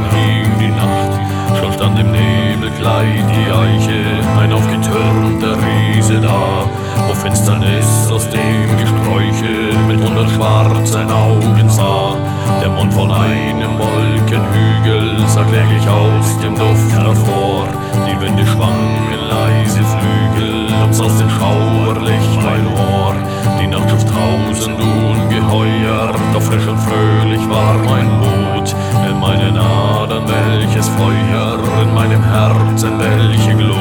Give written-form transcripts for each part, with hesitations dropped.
hing die Nacht, schon stand im Nebelkleid die Eiche, ein aufgetürmter Riese da, wo Finsternis aus dem Gesträuche mit 100 schwarzen Augen sah. Der Mond von einem Wolkenhügel sah kläglich aus dem Duft hervor, die Winde schwangen leise Flügel und aus dem Schauerlicht mein Ohr. Die Nacht schuf tausend Ungeheuer, doch frisch und fröhlich war mein Mut. In meinen Adern welches Feuer, in meinem Herzen welche Glut.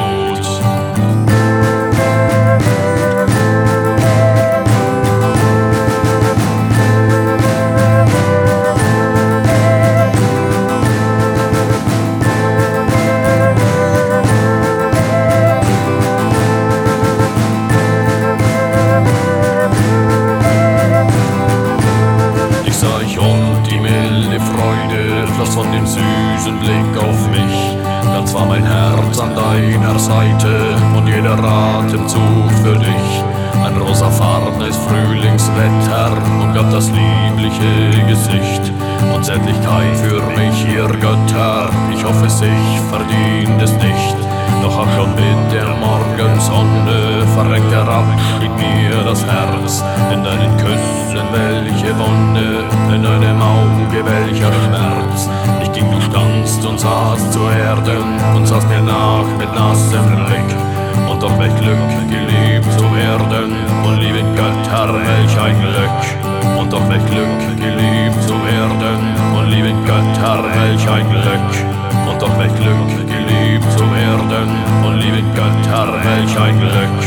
Floss von dem süßen Blick auf mich, ganz war mein Herz an deiner Seite und jeder Atemzug für dich. Ein rosafarbenes Frühlingswetter umgab das liebliche Gesicht und Zärtlichkeit für mich, ihr Götter. Ich hoffe, ich verdient es nicht, doch auch schon mit der Morgensonne verrenkt der Abschied mir das Herz. In deinen Küssen welche Wunde, in deinem Auge welcher Schmerz. Ich ging, du standst und sahst zu Erden und sahst mir nach mit nassem Blick. Und doch welch Glück, geliebt zu werden, und lieben Götter, welch ein Glück. Und doch welch Glück, geliebt zu werden, und lieben Götter, welch ein Glück. Und doch welch Glück, geliebt zu werden, und lieben Götter, welch ein Glück.